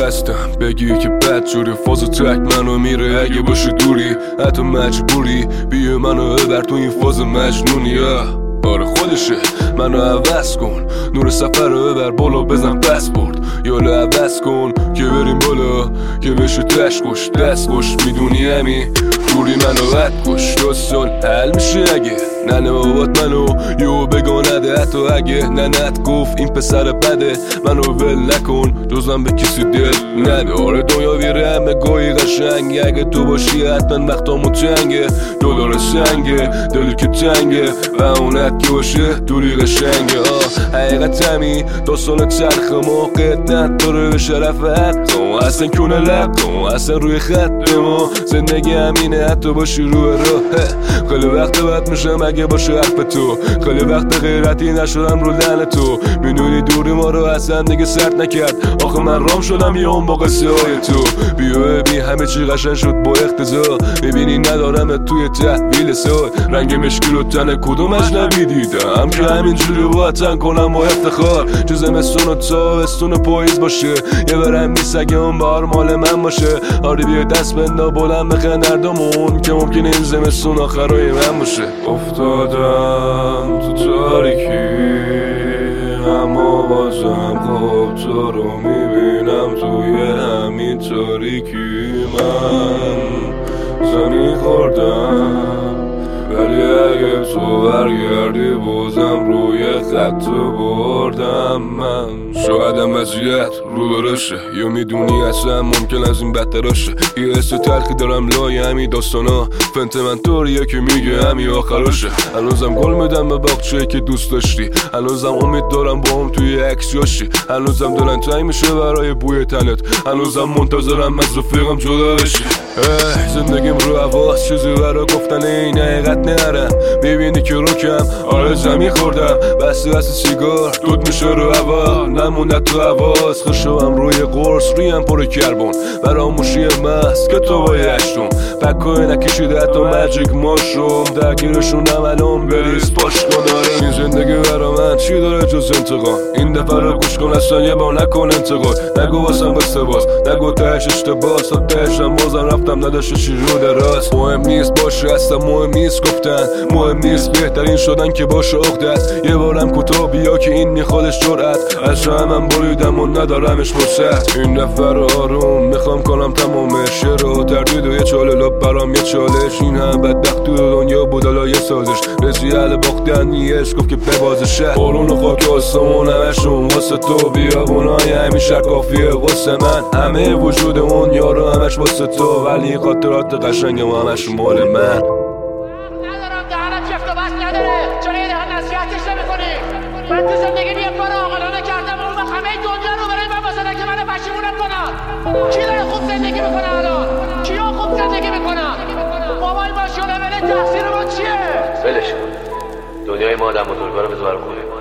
دستم بگی که بد جوری فاز تک منو میره اگه باشی دوری حتی مجبوری بیا منو ببر تو این فاز مجنونی. آره خودشه منو عوض کن نور سفر رو ببر بالا بزن پسپورت یالو عوض کن که بریم بالا که بشه تشکش دست کش میدونی همی دوری منو بد کش داستان حل میشه اگه ننه بابات منو یو بگانده حتی اگه ننت گفت این پسر بده منو ول نکن جزم به کسی دل نده. آره دنیا بیره همه گاهی قشنگه اگه تو باشی حتما وقتامو تنگه دلار سنگه دل که تنگه و اونت که باشه دوری قشنگه. حقیقت همی داستان تلخ موقعت نداره به شرف حق اصلا کنه لق اصلا روی خط ما زندگی همینه حتی باشی روی راه. خیلی وقت بد میشم اگه باشه حق به تو خیلی وقت غیرتی نشدم رو لعنت تو میدونی دوری ما رو اصلا دیگه سرد نکرد آخه من رام شدم یه اون با قصه های تو بیا ببین همه چی قشنگ شد با اقتضا میبینی ندارم توی تحویل سال رنگ مشکی رو تن کدومش نمیدیدم که همینجوری وطن کنم با افتخار جو زمستون و تابستون پاییز باشه یه برم نیست اگه اون بهار مال من باشه. آره بیا دست بندا بلند بخند هردمون که ممکنه این زمستون آخرای من باشه. افتادم تو تاریکی اما بازم خوب تو رو میبینم توی همین تاریکی من زمین خوردم ولی اگه تو برگردی بازم روی خط بردم من. شایدم وضعیت رو برشه یا میدونی اصلا ممکن از این بدتر باشه یه حس تلخی دارم لای همین داستانا فنت من طوریه که میگه همین آخراشه. هنوزم گل میدم به باغچه‌ای که دوست داشتی هنوزم امید دارم با هم توی عکس جاشی هنوزم دلم تنگ میشه برای بوی تنت هنوزم منتظرم از رفیقم جدا بشی. زندگیم رو حواس چیزی برای گفتن این حقیقت نرم میبینی که روکم آره زمین خوردم بسته سیگار دود میشه رو هوا نمونده تو حواس خشوام روی قرص رویم پر کربن براموشی محض که تو با یشتم پکای نکشیده حتی مجیک ماشروم درگیرشونم الان بریز پاش کن. آره این زندگی برا من چی داره جز انتقام این دفعه رو گوش کن اصلا یه با نکن انتقاد نگو واسم بسته باز نگو تهش اشتباه تا تهشم بازم رفتم نداشته چی رو دراز مهم نیست باشه اصلا مهم نیست گفتن مهم نیست بهترین شدن که باشه عقدت یه بارم کوتاه بیا که این خودش جرأت از شمم بریدم و ندارمش فرصت این دفعه رو آروم میخوام کنم تمامش یه رو تردید و یه چاله لب برام یه چالش این هم بدبخت تو دنیا بودالا یه سازش رسی اهل باختن نیش گفت که ببازشه بارون و خاک آسمون همشون واسه تو بیابونای همیشه کافیه واسه من همه وجود اون یارو همش واسه تو ولی خاطرات قشنگ ما همش مال من. ندارم دهنم چفت و بس نداره چرا یه دهن نصیحتش نمی‌کنی؟ من تو زندگی یه کار عاقلانه کردم اون وقت همه دنیا رو برای من واسه که منو پشیمونم کنن. کی داره خوب زندگی میکنه الان؟ کیا خوب زندگی میکنن؟ بابای ماشاءالله ولی تقصیر ما چیه؟ ولش کن دنیای ما آدم بزرگوار بذار خونه